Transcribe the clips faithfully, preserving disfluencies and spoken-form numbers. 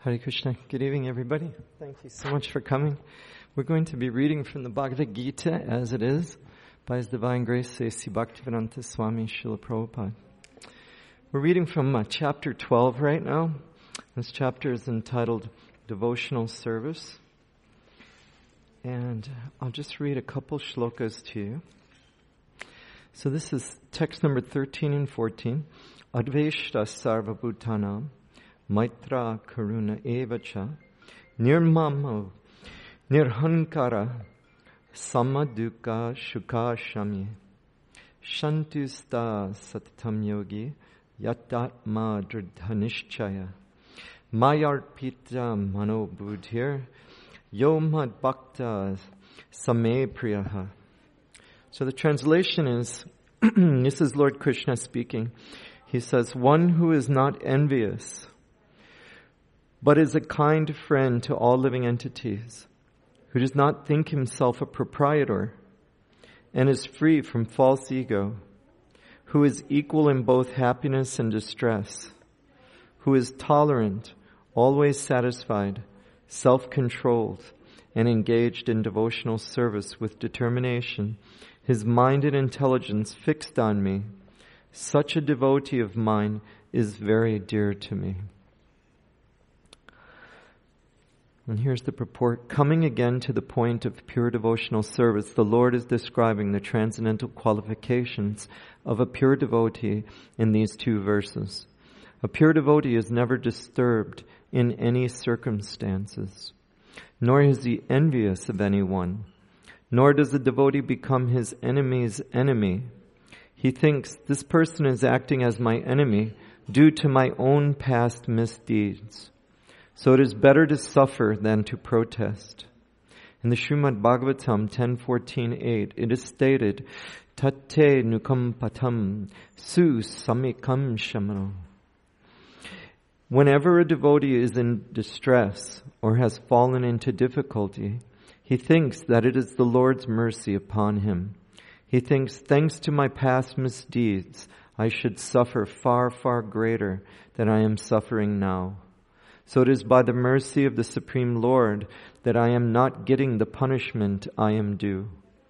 Hare Krishna. Good evening, everybody. Thank you so much for coming. We're going to be reading from the Bhagavad Gita as it is by His Divine Grace A C Bhaktivedanta Swami Srila Prabhupada. We're reading from uh, chapter twelve right now. This chapter is entitled Devotional Service. And I'll just read a couple shlokas to you. So this is text number thirteen and fourteen. Adveshta sarva bhutanam Maitra karuna evacha nirmamo nirhankara samaduka shuka shami shantusta satatam yogi yatatma dridhanishchaya mayarpita mano buddhir yomad bhakta same priyaha. So the translation is, this is Lord Krishna speaking. He says, one who is not envious but is a kind friend to all living entities, who does not think himself a proprietor, and is free from false ego, who is equal in both happiness and distress, who is tolerant, always satisfied, self-controlled, and engaged in devotional service with determination, his mind and intelligence fixed on me, such a devotee of mine is very dear to me. And here's the purport. Coming again to the point of pure devotional service, the Lord is describing the transcendental qualifications of a pure devotee in these two verses. A pure devotee is never disturbed in any circumstances, nor is he envious of anyone, nor does the devotee become his enemy's enemy. He thinks, this person is acting as my enemy due to my own past misdeeds. So it is better to suffer than to protest. In the Srimad Bhagavatam ten fourteen eight, it is stated, Tate nukam patam su samikam shamano. Whenever a devotee is in distress or has fallen into difficulty, he thinks that it is the Lord's mercy upon him. He thinks, thanks to my past misdeeds, I should suffer far, far greater than I am suffering now. So it is by the mercy of the Supreme Lord that I am not getting the punishment I am due.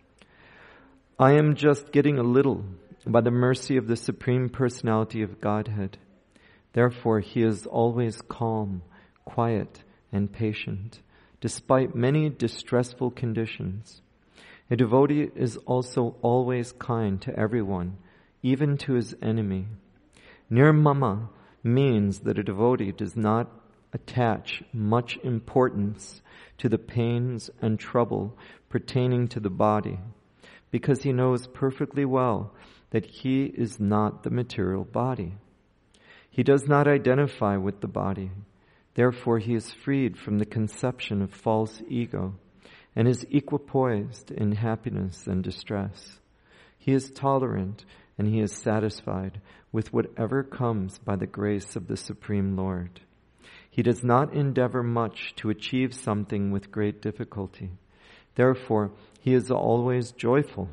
I am just getting a little by the mercy of the Supreme Personality of Godhead. Therefore, He is always calm, quiet, and patient, despite many distressful conditions. A devotee is also always kind to everyone, even to his enemy. Nirmama means that a devotee does not attach much importance to the pains and trouble pertaining to the body, because he knows perfectly well that he is not the material body. He does not identify with the body. Therefore, he is freed from the conception of false ego and is equipoised in happiness and distress. He is tolerant and he is satisfied with whatever comes by the grace of the Supreme Lord. He does not endeavor much to achieve something with great difficulty. Therefore, he is always joyful.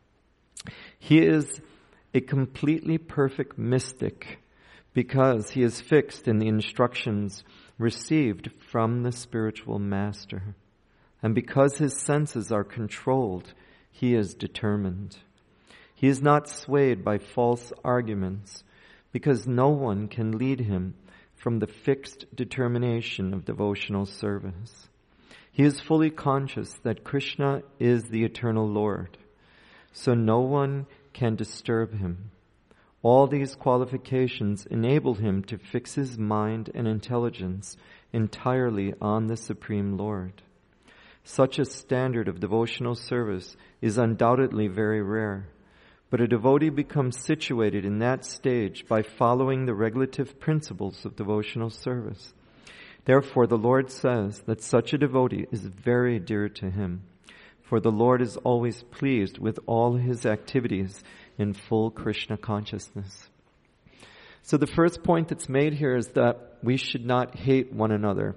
He is a completely perfect mystic because he is fixed in the instructions received from the spiritual master. And because his senses are controlled, he is determined. He is not swayed by false arguments because no one can lead him from the fixed determination of devotional service. He is fully conscious that Krishna is the eternal Lord, so no one can disturb him. All these qualifications enable him to fix his mind and intelligence entirely on the Supreme Lord. Such a standard of devotional service is undoubtedly very rare. But a devotee becomes situated in that stage by following the regulative principles of devotional service. Therefore, the Lord says that such a devotee is very dear to him, for the Lord is always pleased with all his activities in full Krishna consciousness. So the first point that's made here is that we should not hate one another.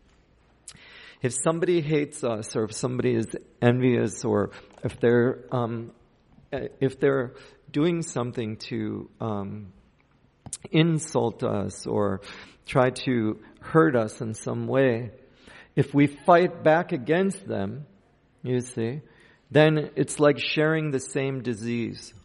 If somebody hates us, or if somebody is envious, or if they're um, if they're doing something to um, insult us or try to hurt us in some way, if we fight back against them, you see, then it's like sharing the same disease.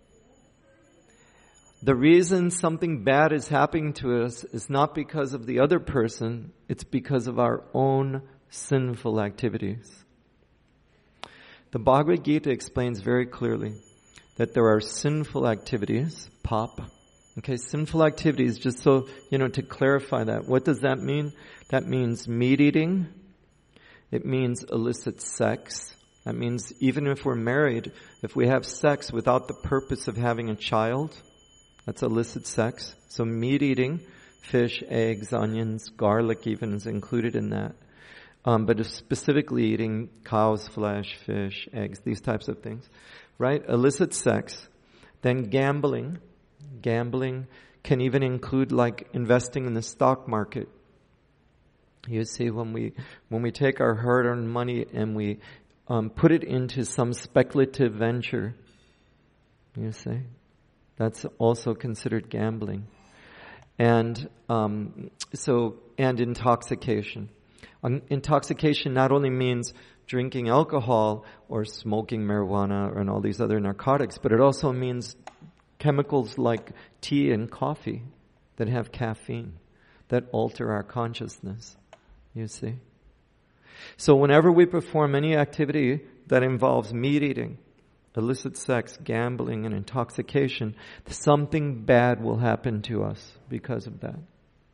The reason something bad is happening to us is not because of the other person, it's because of our own sinful activities. The Bhagavad Gita explains very clearly that there are sinful activities, pop. Okay, sinful activities, just so, you know, to clarify that. What does that mean? That means meat eating. It means illicit sex. That means even if we're married, if we have sex without the purpose of having a child, that's illicit sex. So meat eating, fish, eggs, onions, garlic even is included in that. Um, but specifically eating cow's flesh, fish, eggs, these types of things. Right? Illicit sex. Then gambling. Gambling can even include like investing in the stock market. You see, when we when we take our hard-earned money and we um, put it into some speculative venture, you see, that's also considered gambling. And um, so, and intoxication. Um, intoxication not only means drinking alcohol or smoking marijuana and all these other narcotics, but it also means chemicals like tea and coffee that have caffeine, that alter our consciousness, you see. So whenever we perform any activity that involves meat eating, illicit sex, gambling, and intoxication, something bad will happen to us because of that.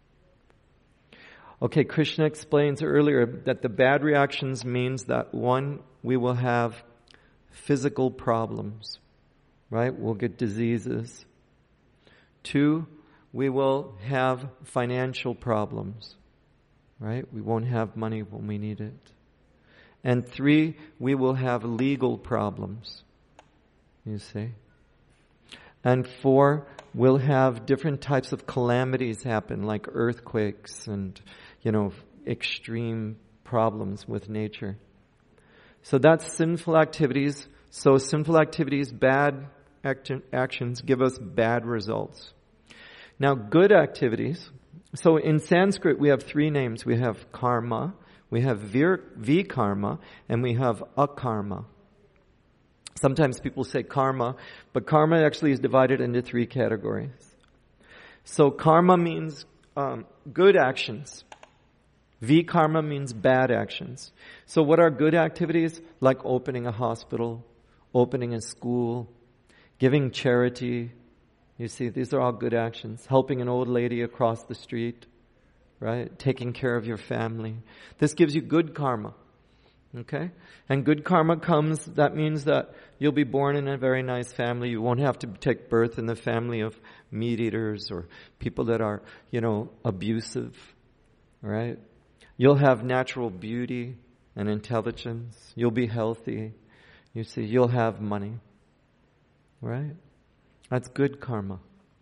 Okay, Krishna explains earlier that the bad reactions means that, one, we will have physical problems, right? We'll get diseases. Two, we will have financial problems, right? We won't have money when we need it. And three, we will have legal problems, you see. And four, we'll have different types of calamities happen, like earthquakes and, you know, extreme problems with nature. So that's sinful activities. So sinful activities, bad act- actions give us bad results. Now good activities, so in Sanskrit we have three names. We have karma, we have vir- vikarma, and we have akarma. Sometimes people say karma, but karma actually is divided into three categories. So karma means um, good actions. Vikarma means bad actions. So what are good activities? Like opening a hospital, opening a school, giving charity. You see, these are all good actions. Helping an old lady across the street, right? Taking care of your family. This gives you good karma. Okay? And good karma comes, that means that you'll be born in a very nice family. You won't have to take birth in the family of meat eaters or people that are, you know, abusive. Right? You'll have natural beauty and intelligence. You'll be healthy. You see, you'll have money. Right? That's good karma.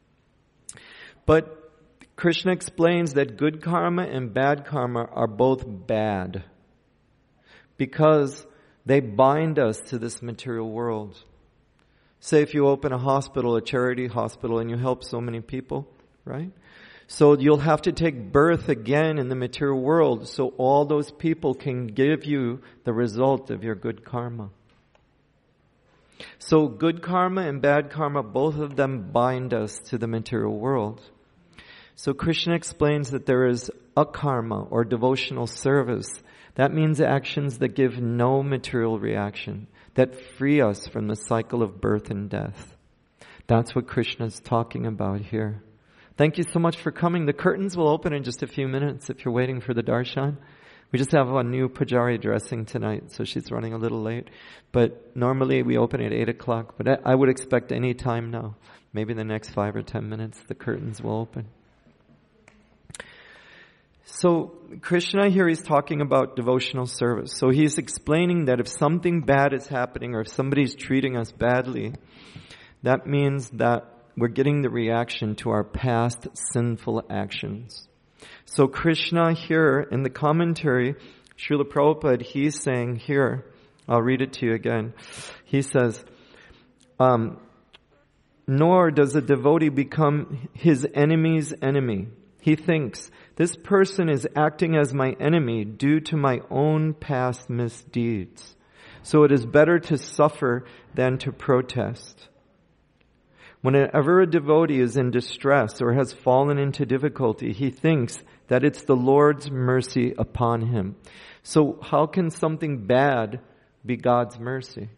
But Krishna explains that good karma and bad karma are both bad, because they bind us to this material world. Say if you open a hospital, a charity hospital, and you help so many people, right? So you'll have to take birth again in the material world so all those people can give you the result of your good karma. So good karma and bad karma, both of them bind us to the material world. So Krishna explains that there is akarma, or devotional service. That means actions that give no material reaction, that free us from the cycle of birth and death. That's what Krishna is talking about here. Thank you so much for coming. The curtains will open in just a few minutes if you're waiting for the darshan. We just have a new pujari dressing tonight, so she's running a little late. But normally we open at eight o'clock, but I would expect any time now. Maybe in the next five or ten minutes the curtains will open. So Krishna here is talking about devotional service. So he's explaining that if something bad is happening or if somebody's treating us badly, that means that we're getting the reaction to our past sinful actions. So Krishna here in the commentary, Srila Prabhupada, he's saying here, I'll read it to you again. He says, um, nor does a devotee become his enemy's enemy. he thinks, this person is acting as my enemy due to my own past misdeeds. So it is better to suffer than to protest. Whenever a devotee is in distress or has fallen into difficulty, he thinks that it's the Lord's mercy upon him. So how can something bad be God's mercy?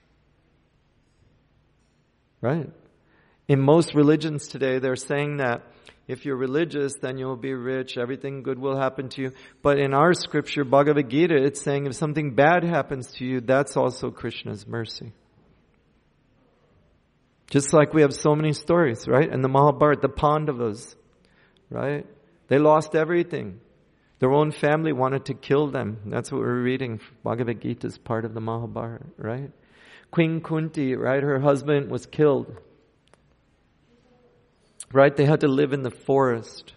Right? In most religions today, they're saying that if you're religious, then you'll be rich, everything good will happen to you. But in our scripture, Bhagavad Gita, it's saying if something bad happens to you, that's also Krishna's mercy. Just like we have so many stories, right? In the Mahabharata, the Pandavas, right? They lost everything. Their own family wanted to kill them. That's what we're reading. Bhagavad Gita is part of the Mahabharata, right? Queen Kunti, right? Her husband was killed. Right? They had to live in the forest.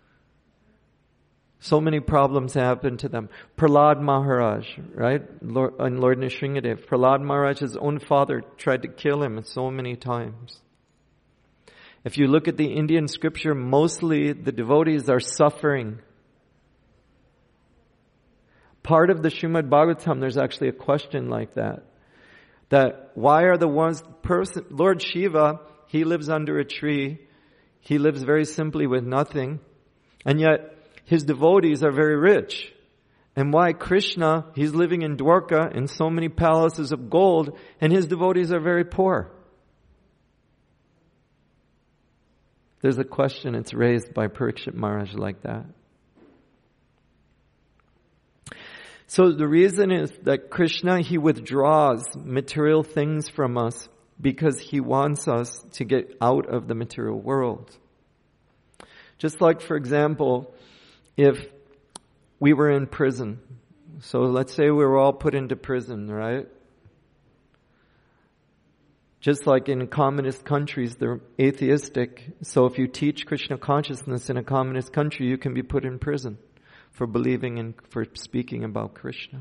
So many problems happened to them. Prahlad Maharaj, right? Lord, and Lord Nrsingadev. Prahlad Maharaj, his own father, tried to kill him so many times. If you look at the Indian scripture, mostly the devotees are suffering. Part of the Srimad Bhagavatam, there's actually a question like that. That why are the ones, person, Lord Shiva, he lives under a tree. He lives very simply with nothing. And yet, his devotees are very rich. And why Krishna, he's living in Dwarka in so many palaces of gold, and his devotees are very poor? There's a question, it's raised by Parikshit Maharaj like that. So the reason is that Krishna, he withdraws material things from us because he wants us to get out of the material world. Just like, for example, if we were in prison. So let's say we were all put into prison, right? Just like in communist countries, they're atheistic. So if you teach Krishna consciousness in a communist country, you can be put in prison for believing and for speaking about Krishna.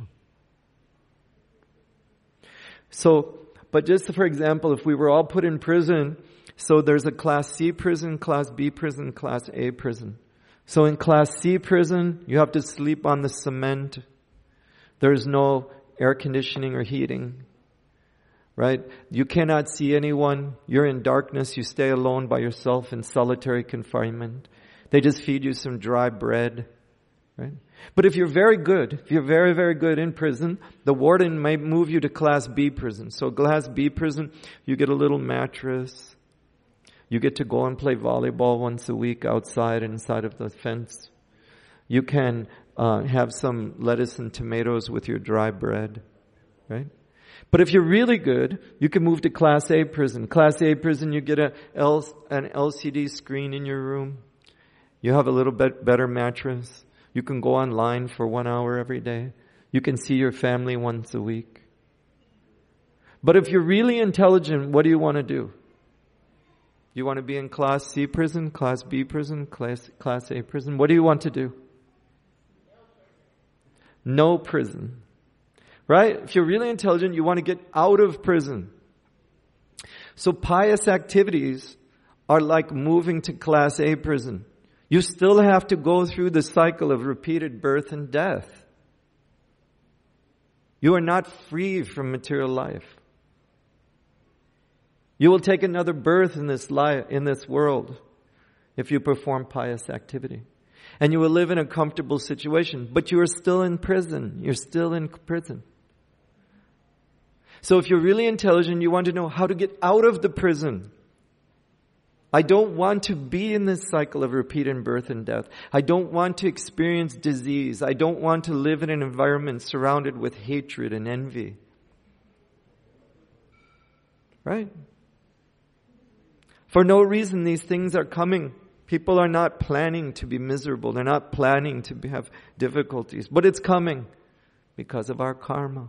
So, but just for example, if we were all put in prison, so there's a class C prison, class B prison, class A prison. So in class C prison, you have to sleep on the cement. There's no air conditioning or heating, right? You cannot see anyone. You're in darkness. You stay alone by yourself in solitary confinement. They just feed you some dry bread, right? But if you're very good, if you're very, very good in prison, the warden might move you to class B prison. So class B prison, you get a little mattress. You get to go and play volleyball once a week outside inside of the fence. You can uh, have some lettuce and tomatoes with your dry bread, right? But if you're really good, you can move to class A prison. Class A prison, you get a L, an L C D screen in your room. You have a little bit better mattress. You can go online for one hour every day. You can see your family once a week. But if you're really intelligent, what do you want to do? You want to be in class C prison, class B prison, class, class A prison? What do you want to do? No prison. Right? If you're really intelligent, you want to get out of prison. So pious activities are like moving to class A prison. You still have to go through the cycle of repeated birth and death. You are not free from material life. You will take another birth in this life, in this world, if you perform pious activity. And you will live in a comfortable situation, but you are still in prison. You're still in prison. So if you're really intelligent, you want to know how to get out of the prison. I don't want to be in this cycle of repeated birth and death. I don't want to experience disease. I don't want to live in an environment surrounded with hatred and envy. Right? For no reason, these things are coming. People are not planning to be miserable. They're not planning to have difficulties. But it's coming because of our karma.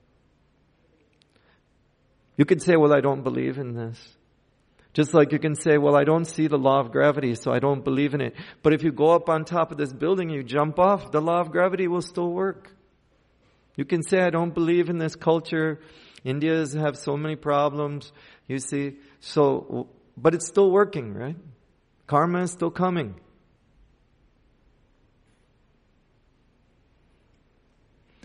You could say, well, I don't believe in this. Just like you can say, well, I don't see the law of gravity, so I don't believe in it. But if you go up on top of this building, you jump off, the law of gravity will still work. You can say, I don't believe in this culture. Indians have so many problems. You see, so... But it's still working, right? Karma is still coming.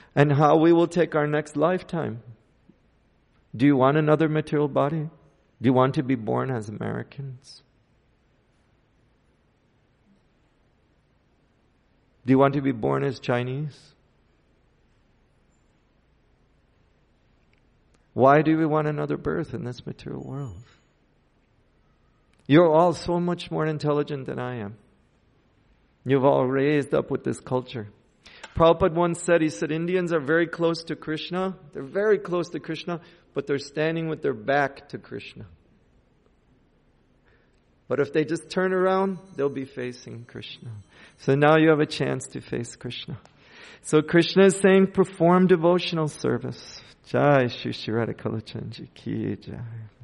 and how we will take our next lifetime. Do you want another material body? Do you want to be born as Americans? Do you want to be born as Chinese? Why do we want another birth in this material world? You're all so much more intelligent than I am. You've all raised up with this culture. Prabhupada once said, he said, Indians are very close to Krishna. They're very close to Krishna, but they're standing with their back to Krishna. But if they just turn around, they'll be facing Krishna. So now you have a chance to face Krishna. So Krishna is saying, perform devotional service. Jai Shri Shri Radha Kalachandji Ki Jai.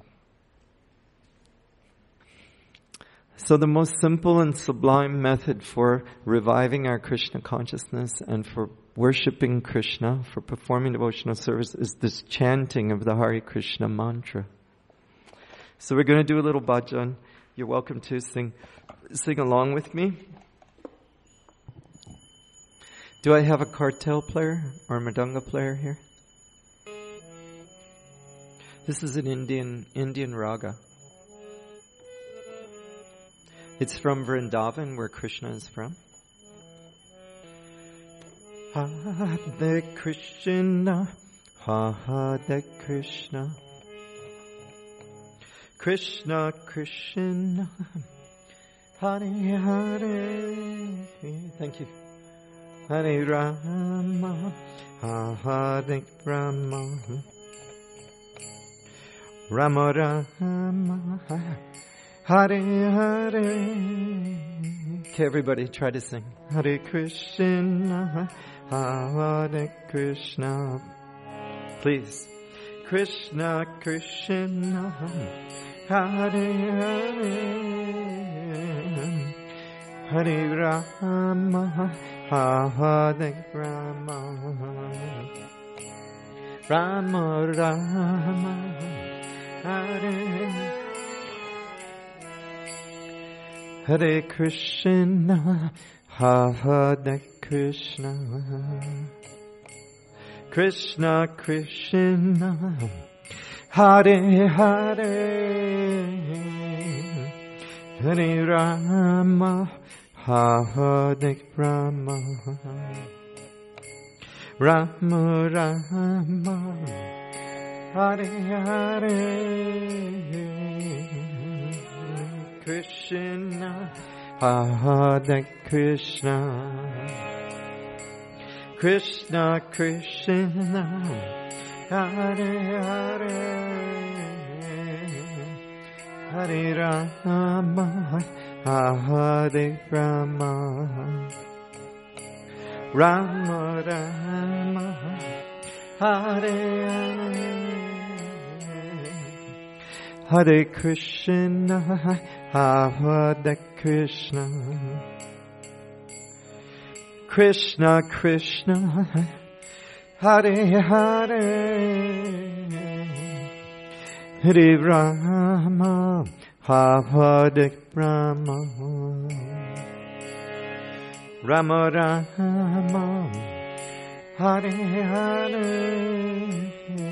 So the most simple and sublime method for reviving our Krishna consciousness and for worshiping Krishna, for performing devotional service, is this chanting of the Hare Krishna mantra. So we're going to do a little bhajan. You're welcome to sing, sing along with me. Do I have a kartal player or a mridanga player here? This is an Indian Indian raga. It's from Vrindavan, where Krishna is from. Hare Krishna, Hare Krishna, Krishna Krishna, Hare Hare. Thank you. Hare Rama, Hare Rama, Rama Rama, Hare Hare. Okay, everybody try to sing. Hare Krishna, Hare Krishna. Please. Krishna Krishna, Hare Hare, Hare Rama, Hare Rama, Rama Rama, Hare Hare Krishna, Hare Krishna, Krishna Krishna, Hare Hare, Hare Rama, Hare Rama, Rama Rama, Hare Hare, Krishna, Hare Krishna, Krishna Krishna, Hare Hare, Hare Rama, Hare Rama, Rama Rama, Hare Hare, Hare Krishna, Hare Krishna, Krishna Krishna, Hare Hare, Hare Rama, Hare Rama, Rama Rama, Hare Hare,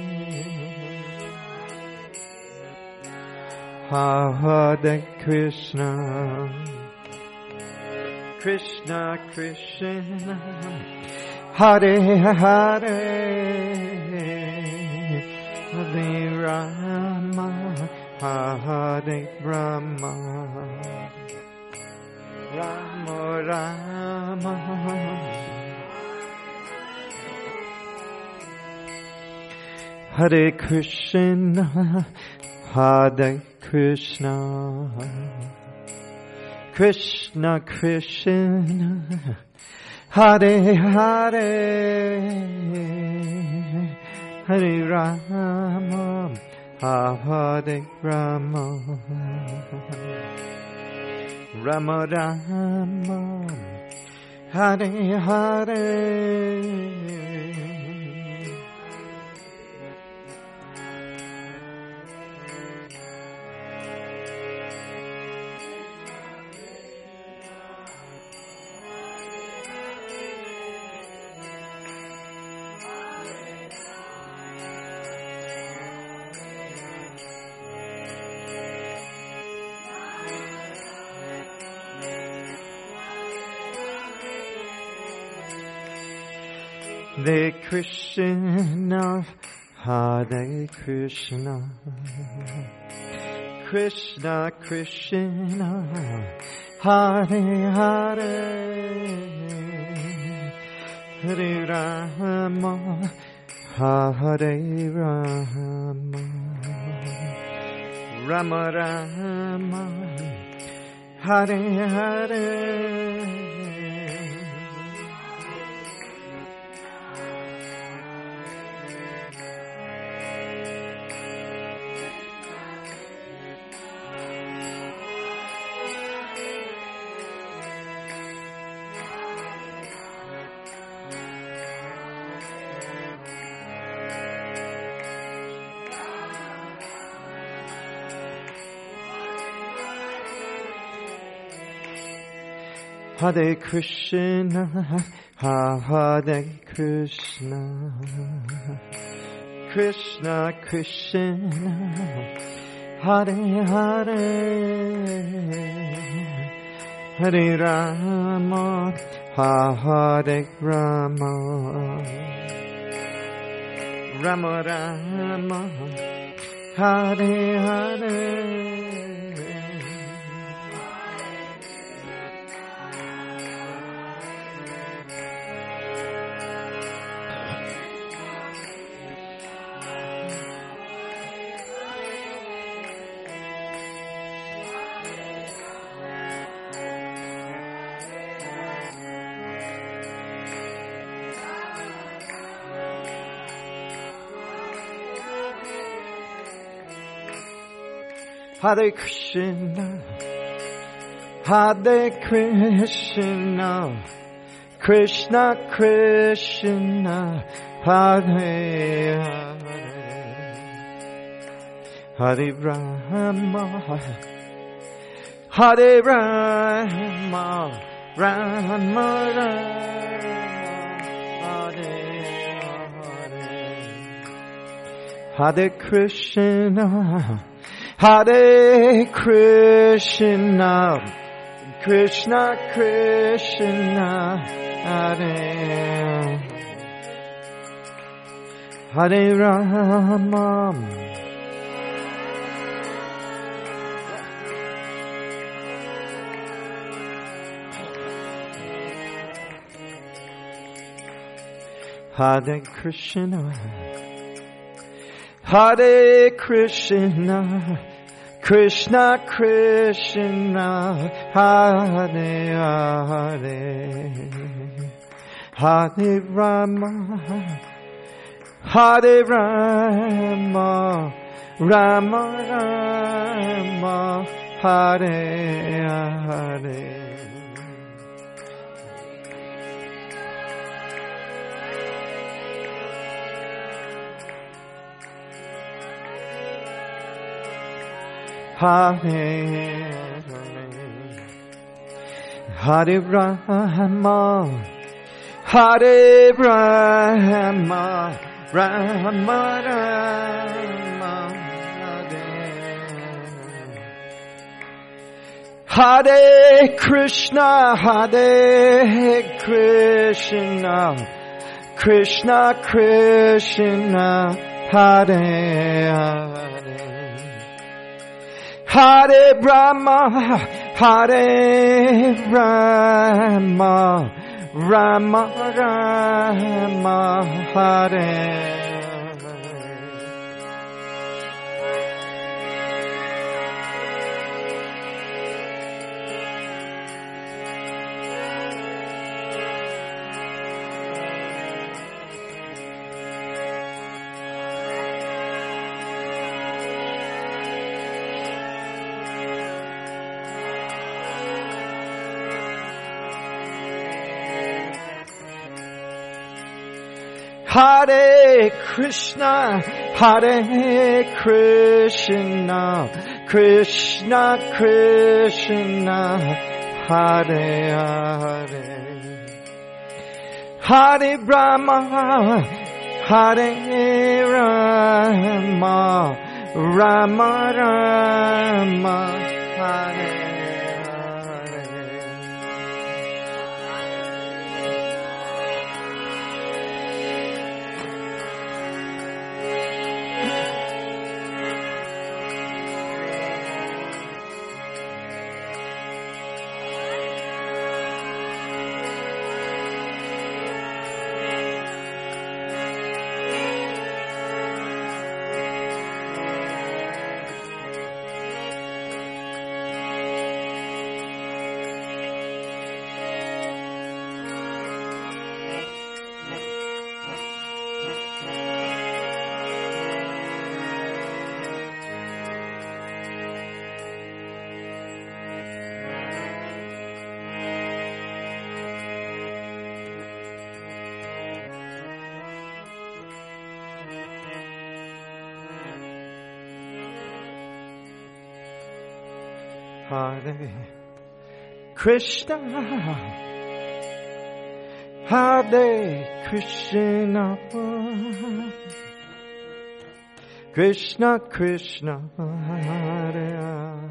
Hare Krishna, Krishna Krishna, Hare Hare, Hare Rama, Hare Rama, Rama Rama, Hare Krishna, Hare Krishna, Krishna Krishna, Hare Hare, Hare Rama, Hare Rama, Rama Rama, Hare Hare. Hare Krishna, Hare Krishna, Krishna Krishna, Hare Hare, Hare Rama, Hare Rama, Rama Rama, Hare Hare. Hare Krishna, Hare Krishna, Krishna Krishna, Hare Hare, Hare Rama, Hare Rama, Rama Rama, Hare Hare. Hare Krishna, Hare Krishna, Krishna Krishna, Hare Hare, Hare Rama, Hare Rama, Rama Rama, Hare Hare, Hare Krishna, Hare Krishna, Krishna Krishna, Hare Hare Rama, Hare Krishna, Hare Krishna, Krishna Krishna, Hare Hare, Hare Rama, Hare Rama, Rama Rama, Hare Hare. Hare Hare Rama, Hare Rama, Rama Rama, Hare Hare Krishna, Hare Krishna, Krishna Krishna, Hare Hare, Hare Rama, Hare Rama, Rama Rama, Hare. Hare Krishna, Hare Krishna, Krishna Krishna, Hare Hare, Hare Rama, Hare Rama, Rama Rama, Hare. Hare Krishna, Hare Krishna, Krishna Krishna, Hare Hare,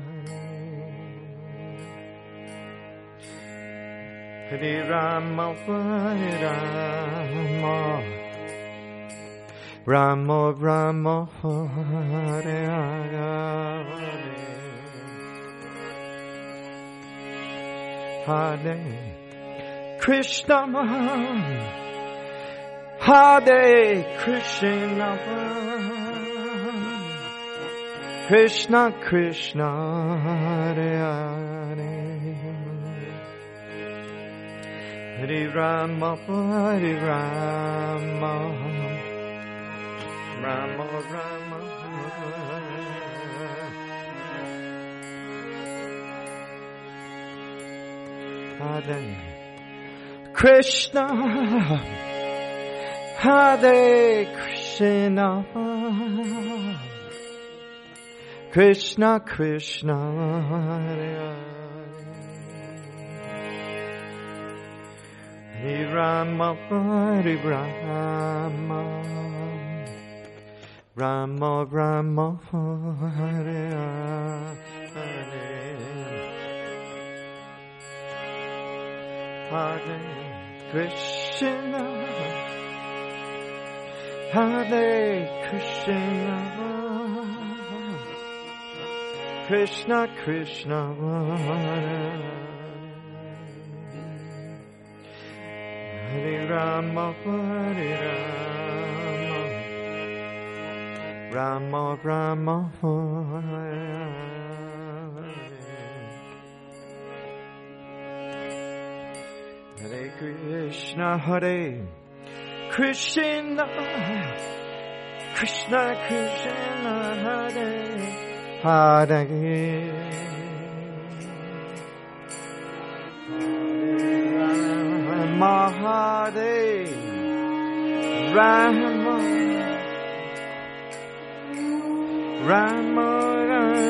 Hare Rama, Hare Rama, Rama Rama, Hare Hare, Hare Krishna, Hare Krishna, Krishna Krishna, Hare Hare, Hare Rama, Hare Rama, Rama Rama, Hare Krishna, Hare Krishna, Krishna Krishna, Hare Hare, Hare Rama, Hare Rama, Rama Rama, Hare Hare, Hare Krishna, Hare Krishna, Krishna Krishna, Hare Hare Rama, Hare Rama, Rama Rama, Hare Hare Krishna, Hare Krishna, Krishna Krishna, Hare Hare, Rama, Hare Rama, Rama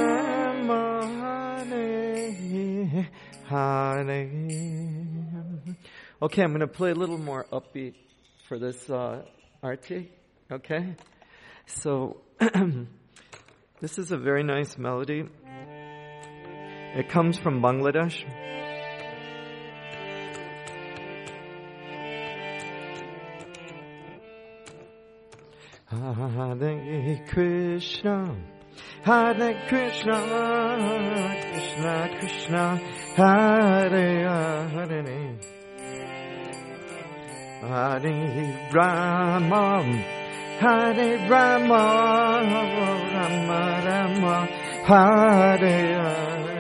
Rama, Hare Hare. Okay, I'm going to play a little more upbeat for this uh, Arti. Okay, so this is a very nice melody. It comes from Bangladesh. Hare Krishna, Hare Krishna, Krishna Krishna, Hare Hare, Hare Rama, Hare Rama, Rama Rama, Hare Hare.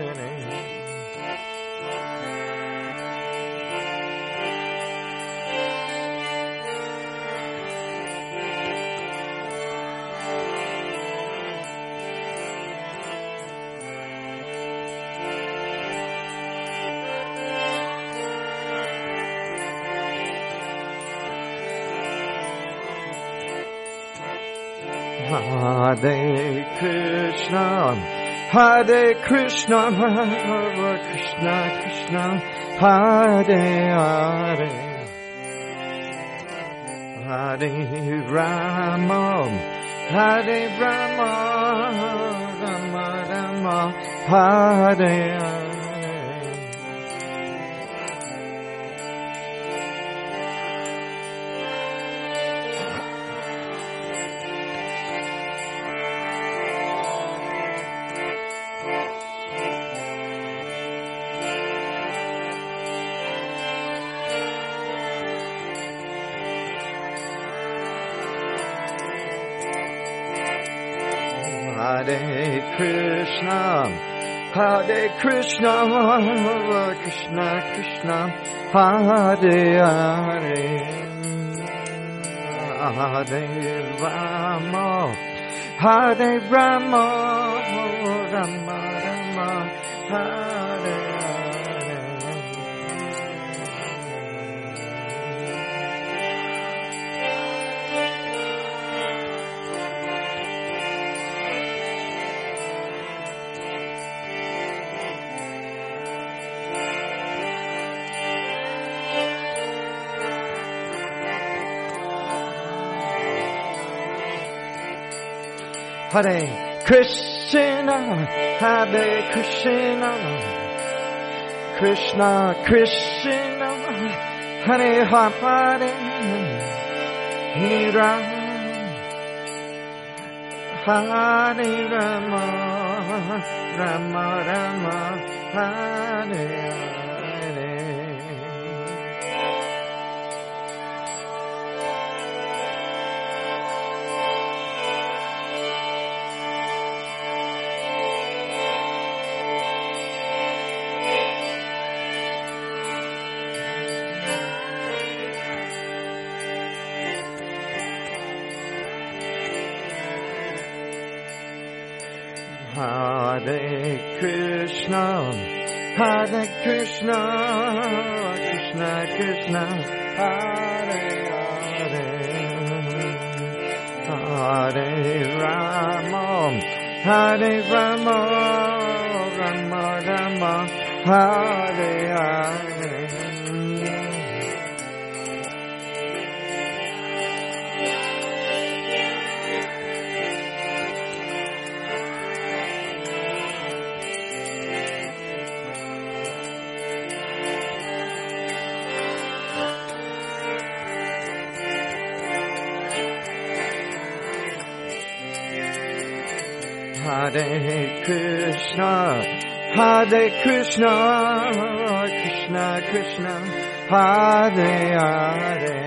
Hare Krishna, Hare Krishna, Hare Krishna, Krishna, Hare Hare, Hare Rama, Hare Rama, Rama Rama, Hare Hare. Hare Krishna, Hare Krishna, Hare Krishna, Krishna, Hare Hare, Hare Rama, Hare Rama, Rama Rama, Hare Hare. Hare Krishna, Hare Krishna, Krishna Krishna, Hare Hare, Hare Rama, Hare Rama, Rama Rama, Hare Hare. Hare Krishna, Hare Krishna, Krishna Krishna, Hare Hare, Hare Rama, Hare Rama, Rama Rama, Hare Hare. Hare Krishna, Hare Krishna, Krishna Krishna, Hare Hare,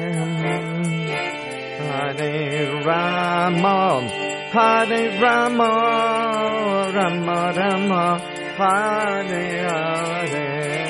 Hare Rama, Hare Rama, Rama Rama, Hare Hare.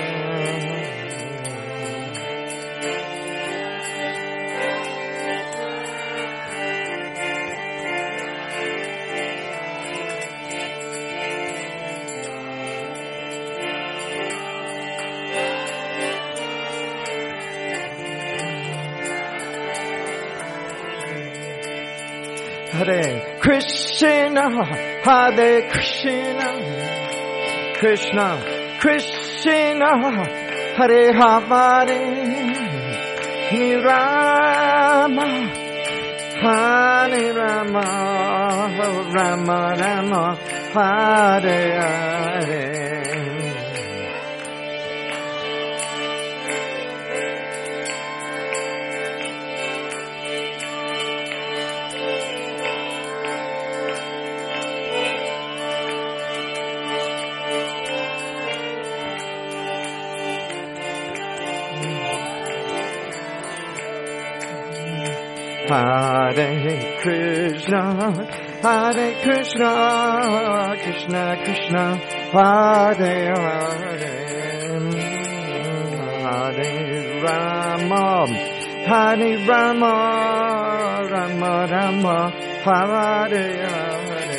Hare Krishna, Hare Krishna, Krishna Krishna, Hare Hare, Hare Rama, Hare Rama, Rama Rama, Hare Hare. Hare Krishna, Hare Krishna, Krishna Krishna, Hare Hare, Hare Rama, Hare Rama, Rama Rama, Hare Hare.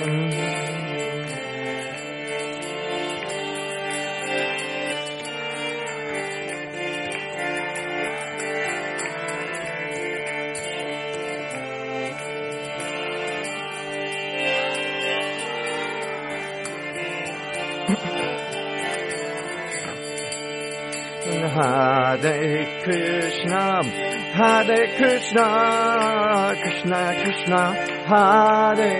Hare Krishna, Hare Krishna, Krishna Krishna, Hare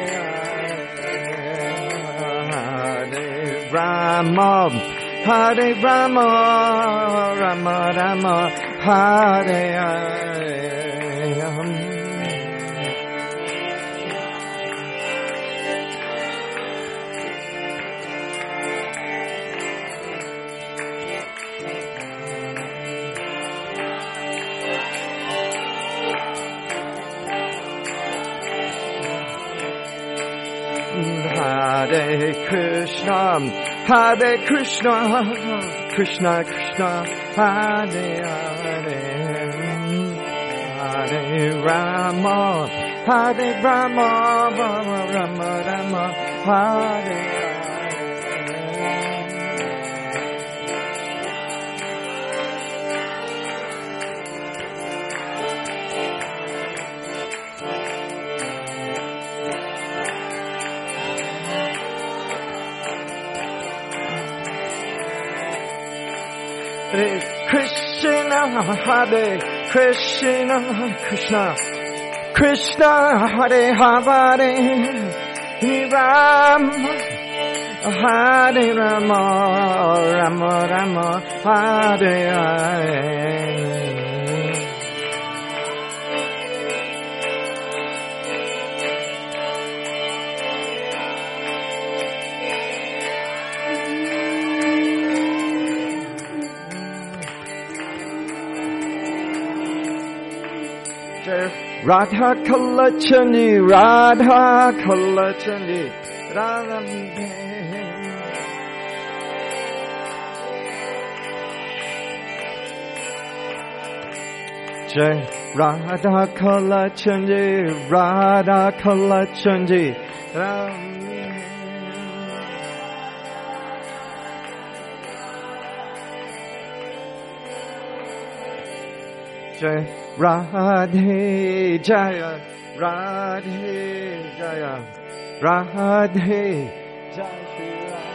Hare, Hare Rama, Hare Rama, Rama Rama, Hare Hare. Hare Krishna, Hare Krishna, Krishna Krishna, Hare Hare, Hare Rama, Hare Rama, Rama Rama, Hare Hare Krishna, Hare Krishna, Krishna Krishna, Hare Hare, Hare Rama, Hare Rama, Rama Rama, Hare Hare. Radha Kalachani, Radha Kalachani, Radha Jai Radha Kalachani, Radha Kalachani, Radha Jai Radhe Jaya, Radhe Jaya, Radhe Jaya,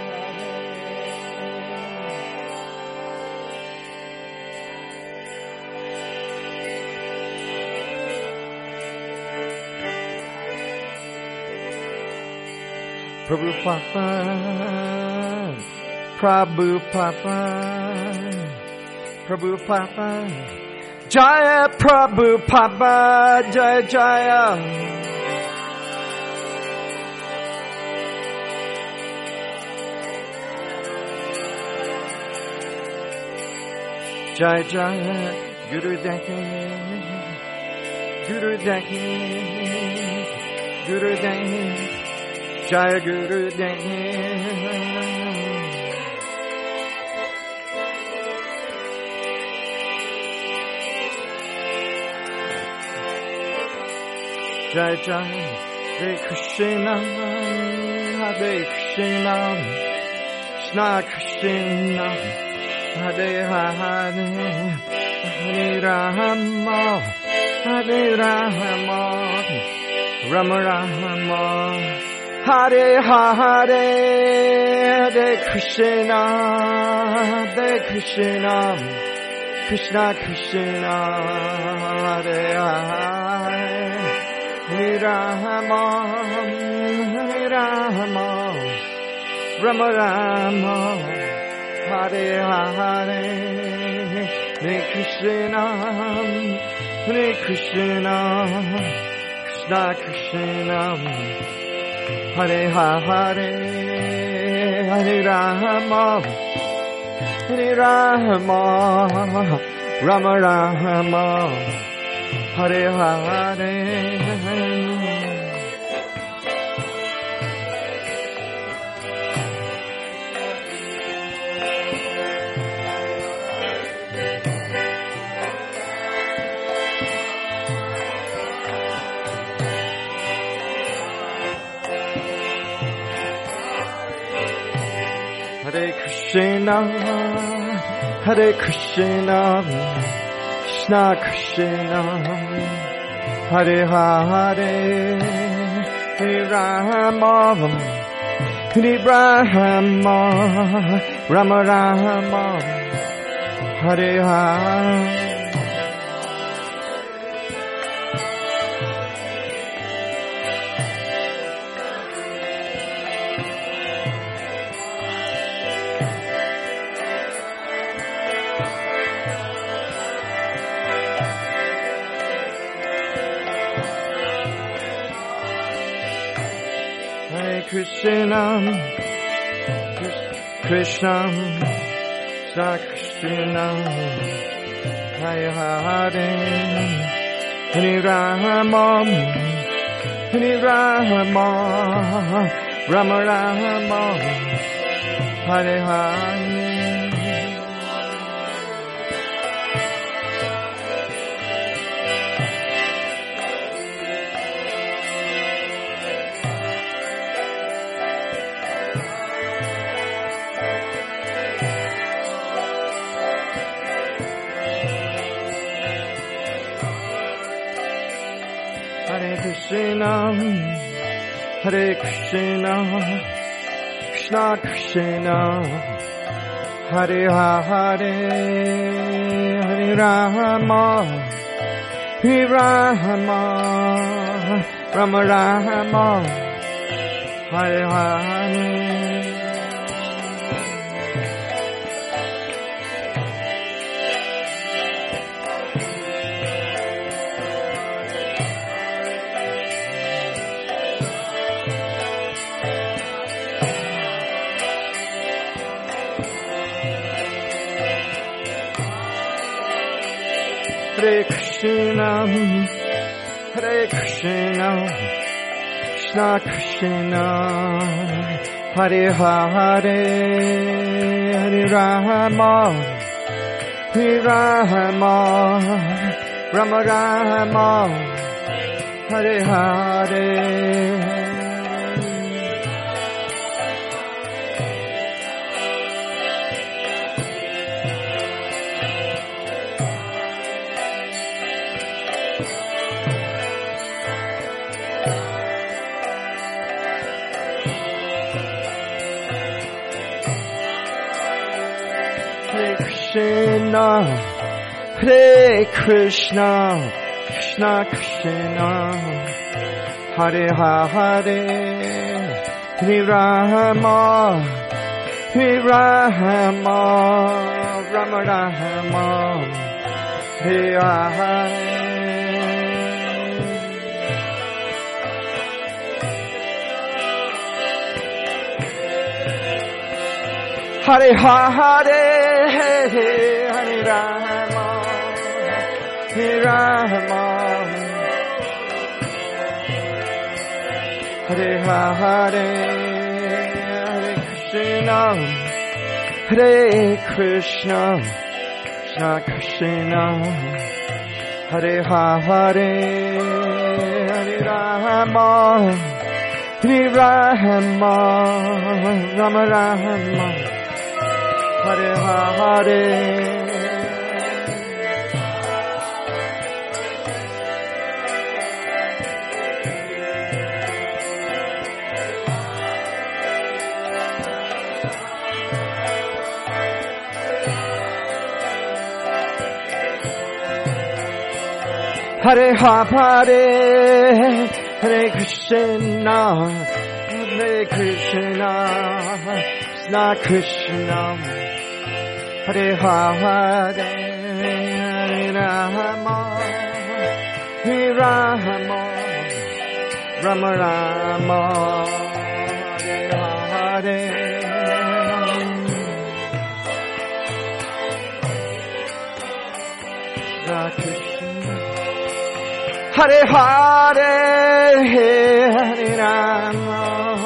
Prabhupada, Prabhupada, Prabhupada. Jaya Prabhupada, Jaya Jaya. Jaya Jaya Guru Deki, Guru Deki, Guru Deki, Jaya Guru Deki. Jai Jai, Hare Krishna, Hare Krishna, Krishna Krishna, Hare Hare, Hare Rama, Hare Rama, Rama Rama, Hare Hare, Hare Krishna, Hare Krishna, Krishna Krishna, Hare Hare. Hare Rama, Hare Rama, Rama Rama, Hare Hare, Hare Krishna, Hare Krishna, Krishna Krishna, Hare Hare, Hare Rama, Hare Rama, Rama Rama, Hare Hare. Hare Krishna, Hare Krishna, Krishna Krishna, Hare Hare, Hare Rama, Hare Rama, Rama Rama, Hare Hare. Krishna, Krishna, Krishna, Krishna, Hare Hare, Hare Rama, Hare Rama, Rama Rama, Hare Hare. Krishna, Hare Krishna, Krishna Krishna, Hare Hare, Hare Rama, Rama, Rama Rama, Hare Hare. Hare Krishna, Hare Krishna, Krishna Krishna, Hare Hare, Hare Rama, Hare Rama, Rama Rama, Hare Hare. Krishna, Hare Krishna, Krishna Krishna, Hare Hare, Hare Rama, Hare Rama, Rama Rama, Hare Hare. Hare Hare, Hare Rama, Hare Rama, Hare Hare, Hare Krishna, Hare Krishna, Krishna Krishna, Hare Hare, Hare Rama, Hare Rama, Rama Rama, Hare Hare. Hare Hare, Hare Krishna, Hare Krishna, Krishna Krishna, Hare Hare, Hare Rama, Hare Rama, Rama Rama, Hare Hare. Hare Hare, Hare Rama,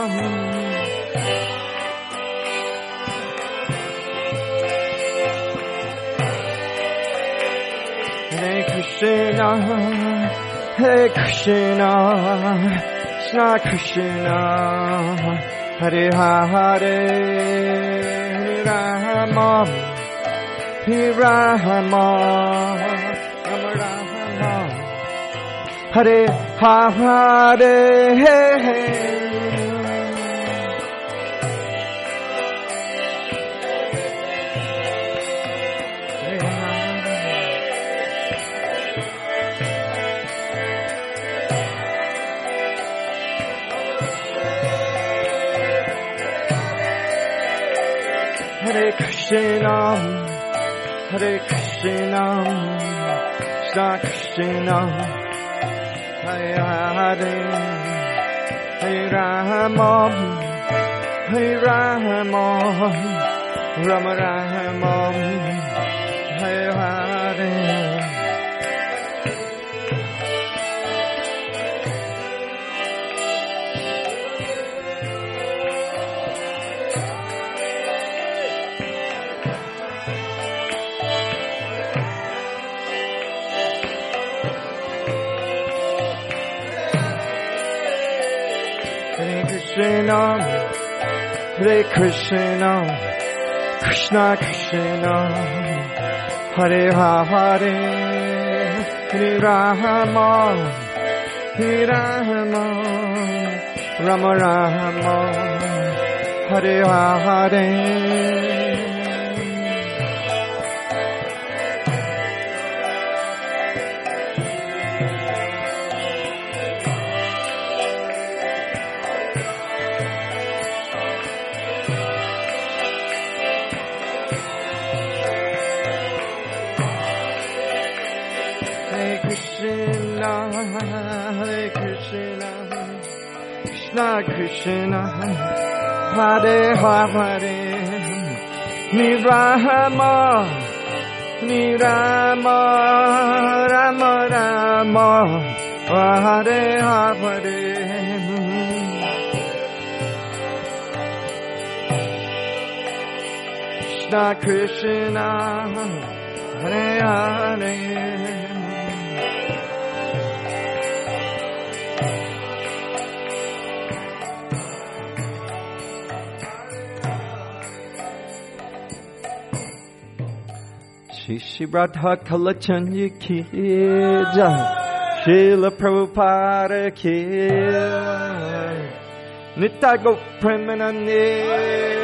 Hare Krishna, Hare Krishna, Krishna Krishna, Hare Hare, Hare Rama, Hare Rama, Rama Rama, Hare Hare. Hare Krishna, Hare Krishna, Krishna Krishna, Hare Hare, Hare Rama, Hare Rama, Rama Rama, Hare Hare. Hare Krishna, Hare Krishna, Krishna Krishna, Hare Hare, Hare Rama, Hare Rama, Rama Rama, Hare Hare. Krishna, Hare Krishna, Krishna Krishna, Hare Hare, Nirama, Nirama, Rama Rama, Hare Hare. Krishna Krishna, Hare Hare. Shri Shri Radha Kalachanya ki jai, Srila Prabhupada ki jai, Nitya Go Premanande.